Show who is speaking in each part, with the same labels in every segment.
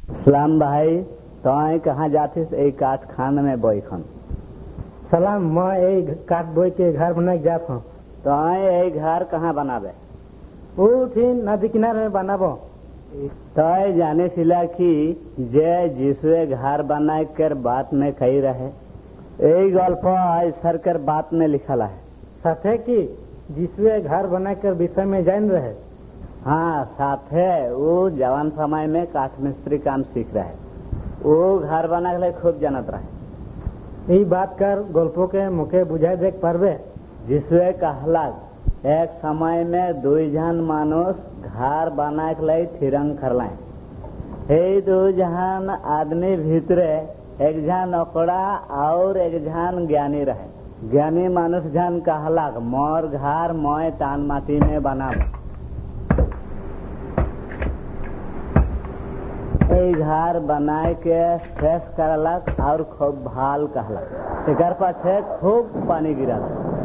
Speaker 1: सलाम भाई, तो कहाँ जातीस? एक काठ खान में बोई खन।
Speaker 2: सलाम, मैं एक काठ बोई के घर बना जात हूँ।
Speaker 1: तो एक घर कहाँ बनाबे?
Speaker 2: वो थी नदी किनारे में बनाबो।
Speaker 1: तो जाने सिला कि जे जिसवे घर बनाए कर बात में कही रहे, यही गल्प सर कर बात में लिखला है।
Speaker 2: सच है कि जिसवे घर बना कर विषय में जान रहे।
Speaker 1: हाँ साथ है, वो जवान समय में काठ मिस्त्री काम सीख रहे, वो घर बना के लिए खूब जानत रहे।
Speaker 2: यही बात कर गल्पों के मुखे बुझाए देख पारबे।
Speaker 1: जिसवे कहला एक समय में दो जन मानुष घर बना के लिए थिरंग करलाए। हे दो जन आदमी भीतरे एक जन ओकड़ा और एक जन ज्ञानी रहे। ज्ञानी मानुष जन कहला मोर घर मोय तान माटी में बनाब। घर बनाए के फ्रेश करलक और खूब भाल कहलक। एक पाछे खूब पानी गिरल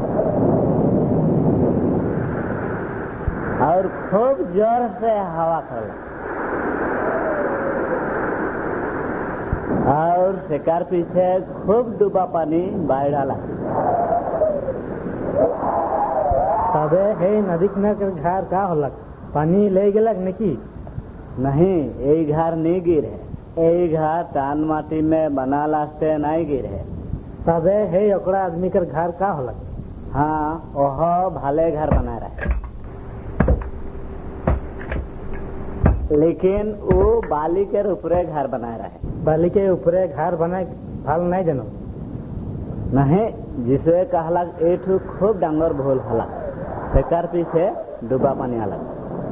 Speaker 1: और खूब जोर से हवा करलक और शिकार पीछे खूब डूबा पानी बाढ़ डाला।
Speaker 2: तबे हे नदी किनारे घर का होलक? पानी ले गेलक निकी?
Speaker 1: नहीं, यही घर नहीं गिर है। यही घर तान माटी में बना लास्ते नहीं गिर है।
Speaker 2: तबे हे ओकरा आदमी कर घर का होलक?
Speaker 1: हाँ, ओह भाले घर बना रहे, लेकिन वो बाली के ऊपरे घर बना रहे।
Speaker 2: बाली के ऊपरे घर बनाए भाल नहीं जानो?
Speaker 1: नहीं, जिसे कहला एक खूब डांगर भूल हला, शेकर पीछे डूबा पानी अलग।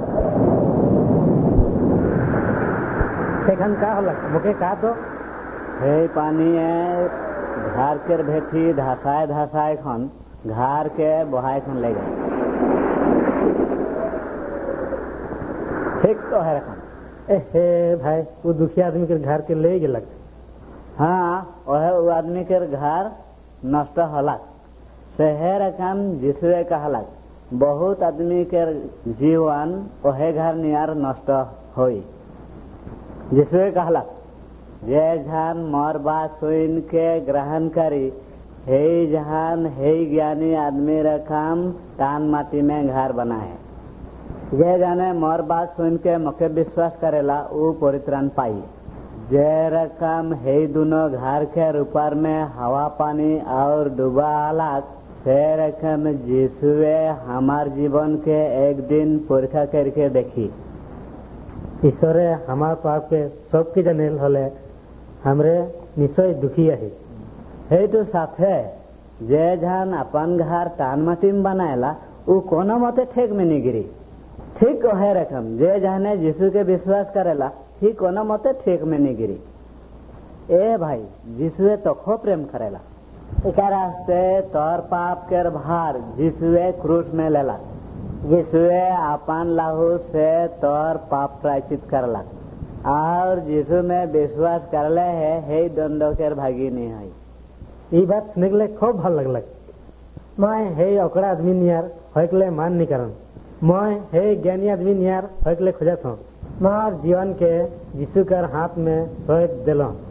Speaker 2: सेखन का होलक? मुके का तो
Speaker 1: हे पानी है घर के भेठी धसाए धसाए खन घर के बहाए खन ले गए। ठीक तो है रखन।
Speaker 2: हे भाई, वो दुखिया आदमी के घर के ले गेलक।
Speaker 1: हाँ, वो आदमी के घर नष्ट हलक। शहर कन जिसवे कहलक बहुत आदमी के जीवन ओहे घर नियर नष्ट होई। जिसवे कहलक जे जहान मोर बात सुन के ग्रहण करी, हे जहान हे ज्ञानी आदमी रकम तान माटी में घर बनाए। जे जाने मोर बात सुन के मके विश्वास करेला वो परित्राण पाई। जे रकम हे दोनों घर के ऊपर में हवा पानी और डूबा आलक, से रकम जिसवे हमार जीवन के एक दिन परीक्षा करके देखी।
Speaker 2: ईश्वरे हमार पाप के सबके जनेल होले हमरे निश्चय दुखी है।
Speaker 1: हे तो साथे जे जहान अपन घर तान माटी में बनाएला वो कोनो मते ठेक में नहीं गिरी। ठीक है रकम जे जहाने यीशु के विश्वास करेला ही कोनो मते ठेक में नहीं गिरी। ए भाई, यीशुए तो खो प्रेम करेला, एक रास्ते तोर पाप के भार यीशुए क्रूस में लेला। यीशुए अपन लहू से तोर पाप प्रायश्चित करलक और यीशु में विश्वास करले है हे दंडो के भागी नहीं है।
Speaker 2: ये बात सुनने के लिए खूब भल लगलक। मैं हे ओकरा आदमी नियर होइकले मान नहीं करन। मैं हे ज्ञानी आदमी नियर होइकले खोजत हूँ। मार जीवन के यीशु कर हाथ में सौंप दिलो।